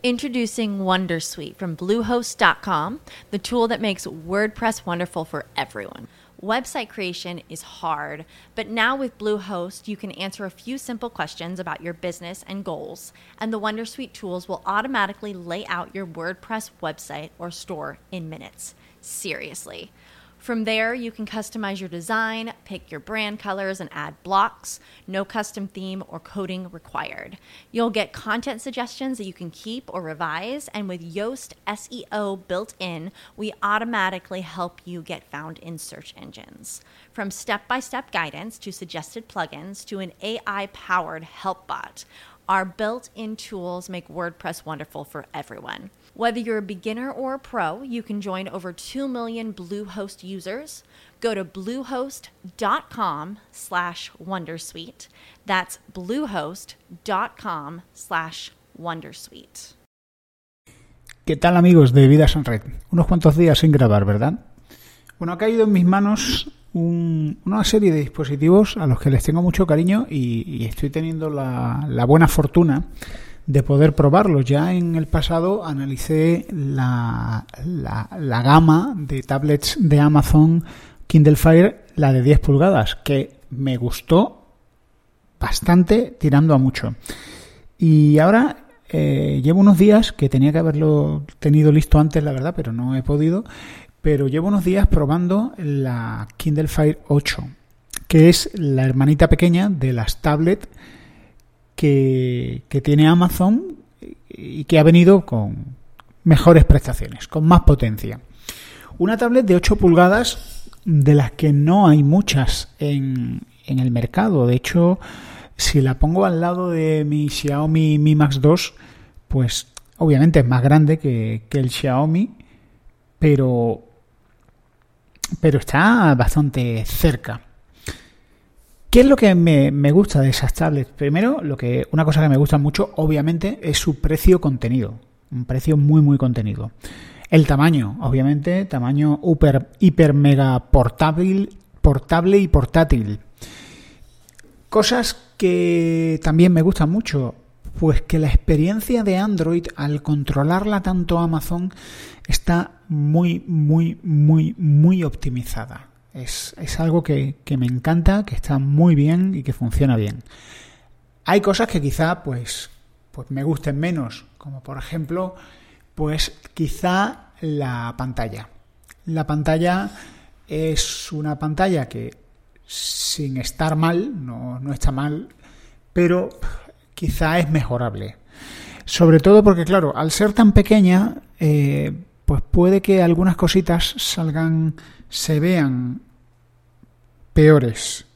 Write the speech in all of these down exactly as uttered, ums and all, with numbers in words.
Introducing Wondersuite from Bluehost dot com, the tool that makes WordPress wonderful for everyone. Website creation is hard, but now with Bluehost, you can answer a few simple questions about your business and goals, and the Wondersuite tools will automatically lay out your WordPress website or store in minutes. Seriously. From there, you can customize your design, pick your brand colors, and add blocks. No custom theme or coding required. You'll get content suggestions that you can keep or revise, and with Yoast S E O built in, we automatically help you get found in search engines. From step-by-step guidance to suggested plugins to an A I-powered help bot, our built-in tools make WordPress wonderful for everyone. Whether you're a beginner or a pro, you can join over two million Bluehost users. Go to bluehost.com slash wondersuite. That's bluehost.com slash wondersuite. ¿Qué tal, amigos de Vidas en Red? Unos cuantos días sin grabar, ¿verdad? Bueno, ha caído en mis manos un, una serie de dispositivos a los que les tengo mucho cariño y, y estoy teniendo la, la buena fortuna de poder probarlos. Ya en el pasado analicé la, la, la gama de tablets de Amazon Kindle Fire, la de diez pulgadas, que me gustó bastante, tirando a mucho. Y ahora eh, llevo unos días, que tenía que haberlo tenido listo antes, la verdad, pero no he podido, pero llevo unos días probando la Kindle Fire ocho, que es la hermanita pequeña de las tablets Que, que tiene Amazon y que ha venido con mejores prestaciones, con más potencia. Una tablet de ocho pulgadas, de las que no hay muchas en, en el mercado. De hecho, si la pongo al lado de mi Xiaomi Mi Max dos, pues obviamente es más grande que, que el Xiaomi, pero, pero está bastante cerca. ¿Qué es lo que me, me gusta de esas tablets? Primero, lo que una cosa que me gusta mucho, obviamente, es su precio contenido. Un precio muy, muy contenido. El tamaño, obviamente, tamaño hiper, hiper mega portable, portable y portátil. Cosas que también me gustan mucho, pues que la experiencia de Android, al controlarla tanto Amazon, está muy, muy, muy, muy optimizada. Es, es algo que, que me encanta, que está muy bien y que funciona bien. Hay cosas que quizá pues, pues me gusten menos, como por ejemplo, pues quizá la pantalla. La pantalla es una pantalla que, sin estar mal, no, no está mal, pero quizá es mejorable. Sobre todo porque, claro, al ser tan pequeña, eh, pues puede que algunas cositas salgan, se vean peores.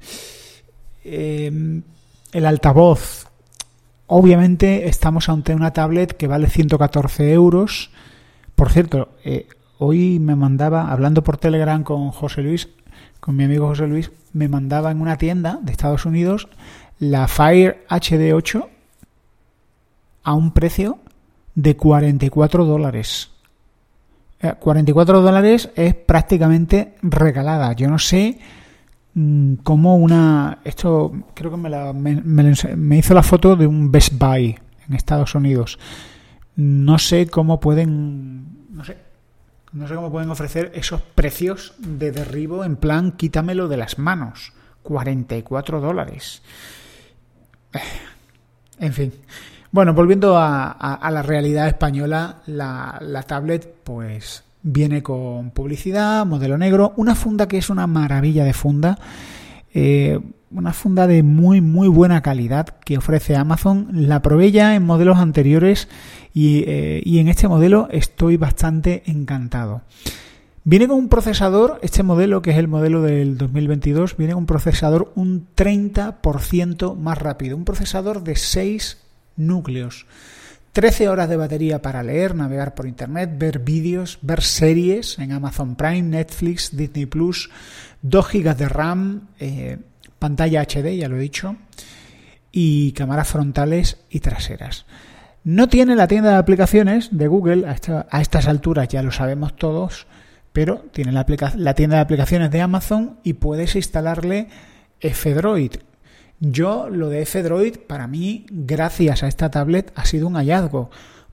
Eh, el altavoz. Obviamente estamos ante una tablet que vale ciento catorce euros. Por cierto, eh, hoy me mandaba, hablando por Telegram con José Luis, con mi amigo José Luis, me mandaba en una tienda de Estados Unidos la Fire H D ocho a un precio de cuarenta y cuatro dólares. cuarenta y cuatro dólares es prácticamente regalada. Yo no sé mmm, cómo una... Esto creo que me, la, me, me, me hizo la foto de un Best Buy en Estados Unidos. No sé cómo pueden... No sé, no sé cómo pueden ofrecer esos precios de derribo en plan quítamelo de las manos. cuarenta y cuatro dólares. En fin... Bueno, volviendo a, a, a la realidad española, la, la tablet pues viene con publicidad, modelo negro, una funda que es una maravilla de funda, eh, una funda de muy muy buena calidad que ofrece Amazon. La probé ya en modelos anteriores y, eh, y en este modelo estoy bastante encantado. Viene con un procesador, este modelo que es el modelo del dos mil veintidós, viene con un procesador un treinta por ciento más rápido, un procesador de seis núcleos, trece horas de batería para leer, navegar por internet, ver vídeos, ver series en Amazon Prime, Netflix, Disney Plus, dos gigas de RAM, eh, pantalla H D, ya lo he dicho, y cámaras frontales y traseras. No tiene la tienda de aplicaciones de Google, a, esta, a estas alturas ya lo sabemos todos, pero tiene la, aplica- la tienda de aplicaciones de Amazon y puedes instalarle F-Droid. Yo, lo de F-Droid, para mí, gracias a esta tablet, ha sido un hallazgo,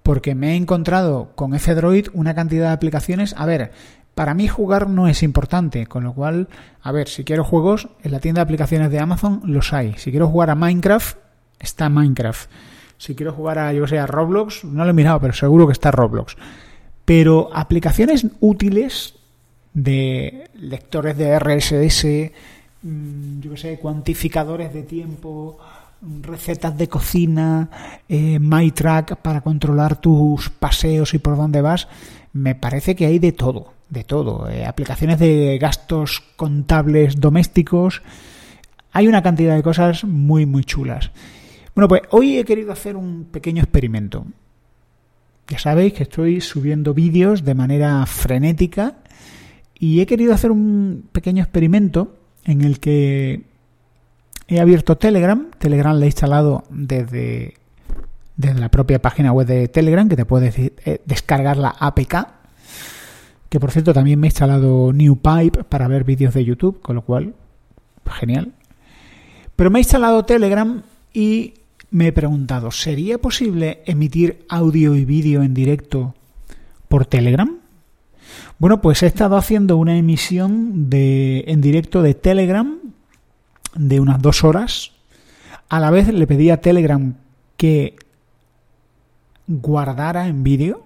porque me he encontrado con F-Droid una cantidad de aplicaciones. A ver, para mí jugar no es importante, con lo cual, a ver, si quiero juegos, en la tienda de aplicaciones de Amazon los hay. Si quiero jugar a Minecraft, está Minecraft. Si quiero jugar a, yo que sé, a Roblox, no lo he mirado, pero seguro que está Roblox. Pero aplicaciones útiles de lectores de R S S, yo que sé, cuantificadores de tiempo, recetas de cocina, eh, MyTrack para controlar tus paseos y por dónde vas, me parece que hay de todo, de todo. Eh, aplicaciones de gastos contables domésticos, hay una cantidad de cosas muy, muy chulas. Bueno, pues hoy he querido hacer un pequeño experimento. Ya sabéis que estoy subiendo vídeos de manera frenética y he querido hacer un pequeño experimento en el que he abierto Telegram. Telegram lo he instalado desde, desde la propia página web de Telegram, que te puedes eh, descargar la A P K. Que por cierto también me he instalado NewPipe para ver vídeos de YouTube, con lo cual, genial. Pero me he instalado Telegram y me he preguntado, ¿sería posible emitir audio y vídeo en directo por Telegram? Bueno, pues he estado haciendo una emisión de, en directo de Telegram de unas dos horas. A la vez le pedí a Telegram que guardara en vídeo.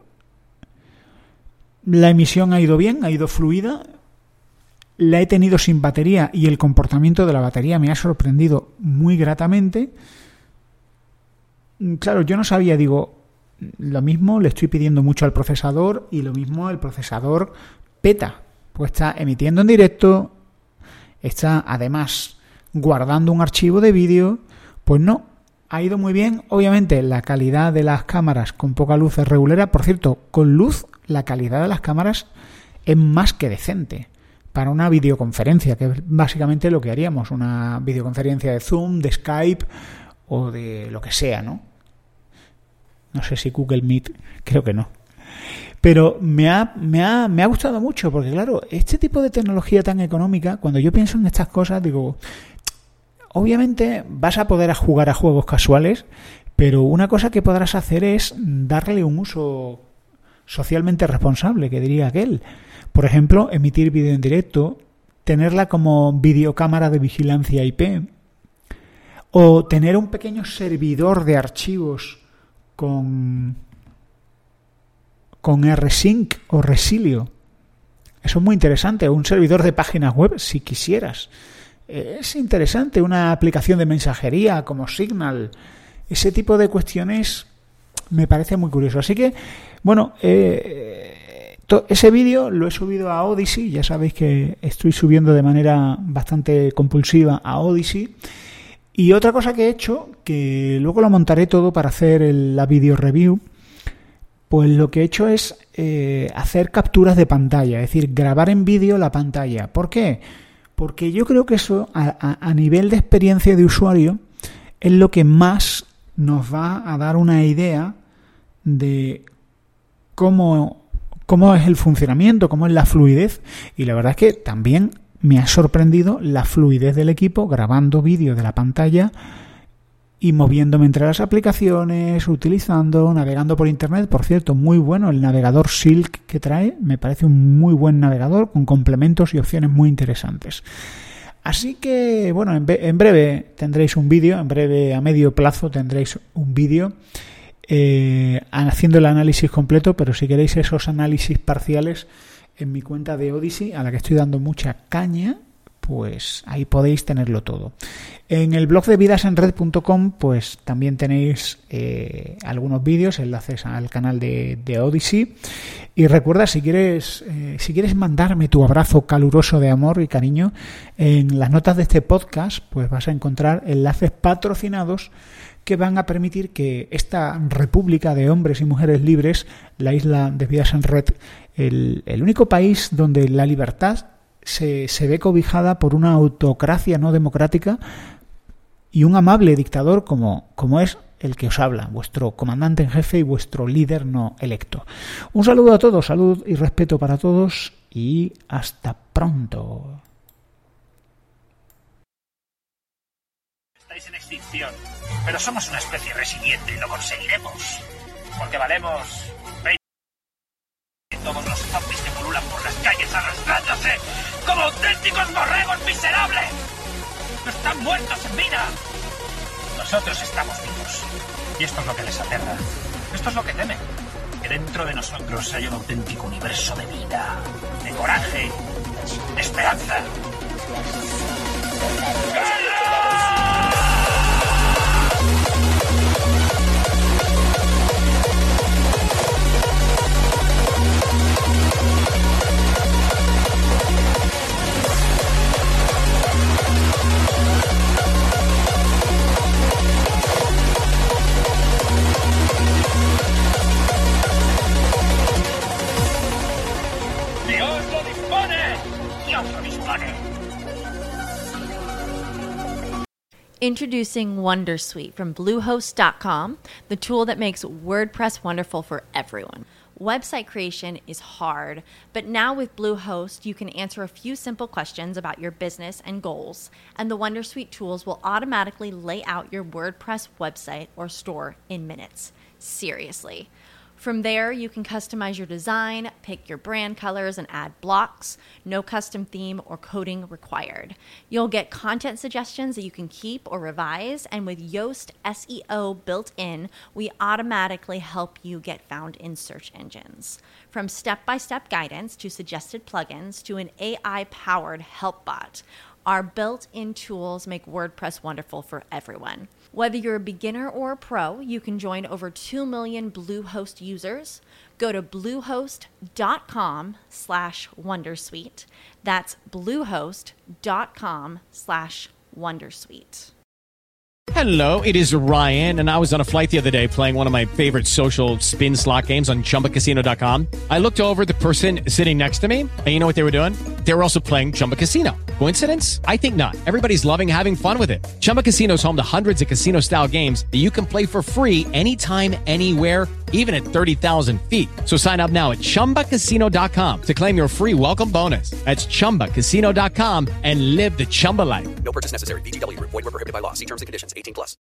La emisión ha ido bien, ha ido fluida. La he tenido sin batería y el comportamiento de la batería me ha sorprendido muy gratamente. Claro, yo no sabía, digo, lo mismo le estoy pidiendo mucho al procesador y lo mismo el procesador peta. Pues está emitiendo en directo, está además guardando un archivo de vídeo. Pues no, ha ido muy bien. Obviamente la calidad de las cámaras con poca luz es regulera. Por cierto, con luz la calidad de las cámaras es más que decente para una videoconferencia, que es básicamente lo que haríamos, una videoconferencia de Zoom, de Skype o de lo que sea, ¿no? No sé si Google Meet, creo que no. Pero me ha, me ha, me ha gustado mucho, porque claro, este tipo de tecnología tan económica, cuando yo pienso en estas cosas, digo, obviamente vas a poder jugar a juegos casuales, pero una cosa que podrás hacer es darle un uso socialmente responsable, que diría aquel. Por ejemplo, emitir vídeo en directo, tenerla como videocámara de vigilancia I P, o tener un pequeño servidor de archivos con, con rsync o Resilio. Eso es muy interesante. Un servidor de páginas web, si quisieras. Es interesante. Una aplicación de mensajería como Signal. Ese tipo de cuestiones me parece muy curioso. Así que, bueno, eh, to- ese vídeo lo he subido a Odyssey. Ya sabéis que estoy subiendo de manera bastante compulsiva a Odyssey. Y otra cosa que he hecho, que luego lo montaré todo para hacer el, la video review, pues lo que he hecho es eh, hacer capturas de pantalla, es decir, grabar en vídeo la pantalla. ¿Por qué? Porque yo creo que eso, a, a, a nivel de experiencia de usuario, es lo que más nos va a dar una idea de cómo, cómo es el funcionamiento, cómo es la fluidez. Y la verdad es que también me ha sorprendido la fluidez del equipo grabando vídeo de la pantalla y moviéndome entre las aplicaciones, utilizando, navegando por internet. Por cierto, muy bueno el navegador Silk que trae, me parece un muy buen navegador con complementos y opciones muy interesantes. Así que, bueno, en, en breve tendréis un vídeo, en breve a medio plazo tendréis un vídeo eh, haciendo el análisis completo, pero si queréis esos análisis parciales, en mi cuenta de Odyssey, a la que estoy dando mucha caña, pues ahí podéis tenerlo todo. En el blog de vidasenred punto com pues también tenéis eh, algunos vídeos, enlaces al canal de, de Odyssey. Y recuerda, si quieres, eh, si quieres mandarme tu abrazo caluroso de amor y cariño, en las notas de este podcast pues vas a encontrar enlaces patrocinados que van a permitir que esta república de hombres y mujeres libres, la isla de Vidasenred, el, el único país donde la libertad se, se ve cobijada por una autocracia no democrática y un amable dictador como, como es el que os habla, vuestro comandante en jefe y vuestro líder no electo. Un saludo a todos, salud y respeto para todos y hasta pronto. Estáis en extinción, pero somos una especie resiliente y lo conseguiremos. Porque valemos veinte. Todos los zombies que pululan por las calles arrastrándose como auténticos borregos miserables. No están muertos en vida. Nosotros estamos vivos. Y esto es lo que les aterra. Esto es lo que temen. Que dentro de nosotros hay un auténtico universo de vida, de coraje, de esperanza. ¡Dios lo dispone! ¡Dios lo dispone! Introducing Wondersuite from Bluehost dot com, the tool that makes WordPress wonderful for everyone. Website creation is hard, but now with Bluehost, you can answer a few simple questions about your business and goals, and the Wondersuite tools will automatically lay out your WordPress website or store in minutes. Seriously. From there, you can customize your design, pick your brand colors, and add blocks. No custom theme or coding required. You'll get content suggestions that you can keep or revise, and with Yoast S E O built in, we automatically help you get found in search engines. From step-by-step guidance to suggested plugins to an A I-powered help bot, our built-in tools make WordPress wonderful for everyone. Whether you're a beginner or a pro, you can join over two million Bluehost users. Go to bluehost.com slash wondersuite. That's bluehost.com slash wondersuite. Hello, it is Ryan, and I was on a flight the other day playing one of my favorite social spin slot games on Chumba Casino dot com. I looked over at the person sitting next to me, and you know what they were doing? They were also playing Chumba Casino. Coincidence? I think not. Everybody's loving having fun with it. Chumba Casino is home to hundreds of casino-style games that you can play for free anytime, anywhere, even at thirty thousand feet. So sign up now at Chumba Casino dot com to claim your free welcome bonus. That's Chumba Casino dot com and live the Chumba life. No purchase necessary. V G W. Void where prohibited by law. See terms and conditions. eighteen plus.